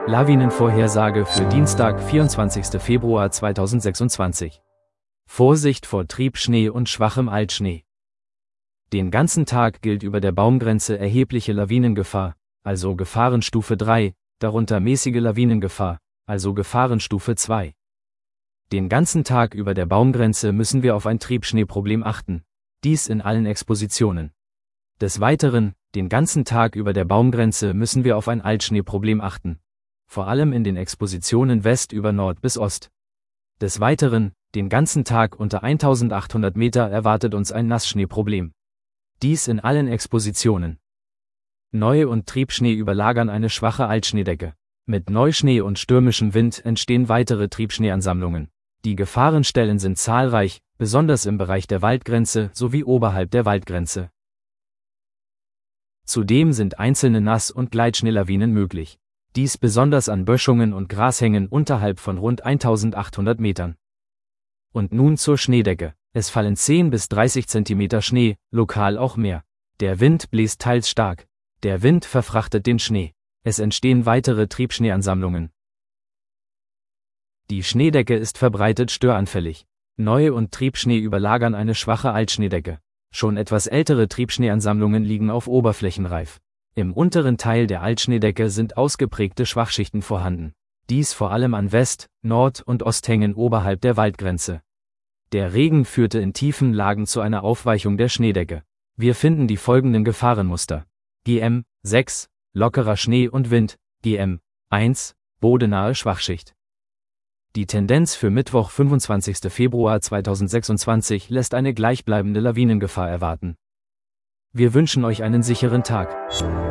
Lawinenvorhersage für Dienstag, 24. Februar 2026. Vorsicht vor Triebschnee und schwachem Altschnee. Den ganzen Tag gilt über der Baumgrenze erhebliche Lawinengefahr, also Gefahrenstufe 3, darunter mäßige Lawinengefahr, also Gefahrenstufe 2. Den ganzen Tag über der Baumgrenze müssen wir auf ein Triebschneeproblem achten, dies in allen Expositionen. Des Weiteren, den ganzen Tag über der Baumgrenze müssen wir auf ein Altschneeproblem achten, vor allem in den Expositionen West über Nord bis Ost. Des Weiteren, den ganzen Tag unter 1800 Meter erwartet uns ein Nassschneeproblem. Dies in allen Expositionen. Neu- und Triebschnee überlagern eine schwache Altschneedecke. Mit Neuschnee und stürmischem Wind entstehen weitere Triebschneeansammlungen. Die Gefahrenstellen sind zahlreich, besonders im Bereich der Waldgrenze sowie oberhalb der Waldgrenze. Zudem sind einzelne Nass- und Gleitschneelawinen möglich. Dies besonders an Böschungen und Grashängen unterhalb von rund 1800 Metern. Und nun zur Schneedecke. Es fallen 10 bis 30 cm Schnee, lokal auch mehr. Der Wind bläst teils stark. Der Wind verfrachtet den Schnee. Es entstehen weitere Triebschneeansammlungen. Die Schneedecke ist verbreitet störanfällig. Neu- und Triebschnee überlagern eine schwache Altschneedecke. Schon etwas ältere Triebschneeansammlungen liegen auf Oberflächen reif. Im unteren Teil der Altschneedecke sind ausgeprägte Schwachschichten vorhanden. Dies vor allem an West-, Nord- und Osthängen oberhalb der Waldgrenze. Der Regen führte in tiefen Lagen zu einer Aufweichung der Schneedecke. Wir finden die folgenden Gefahrenmuster. GM 6, lockerer Schnee und Wind, GM 1, bodenahe Schwachschicht. Die Tendenz für Mittwoch, 25. Februar 2026 lässt eine gleichbleibende Lawinengefahr erwarten. Wir wünschen euch einen sicheren Tag.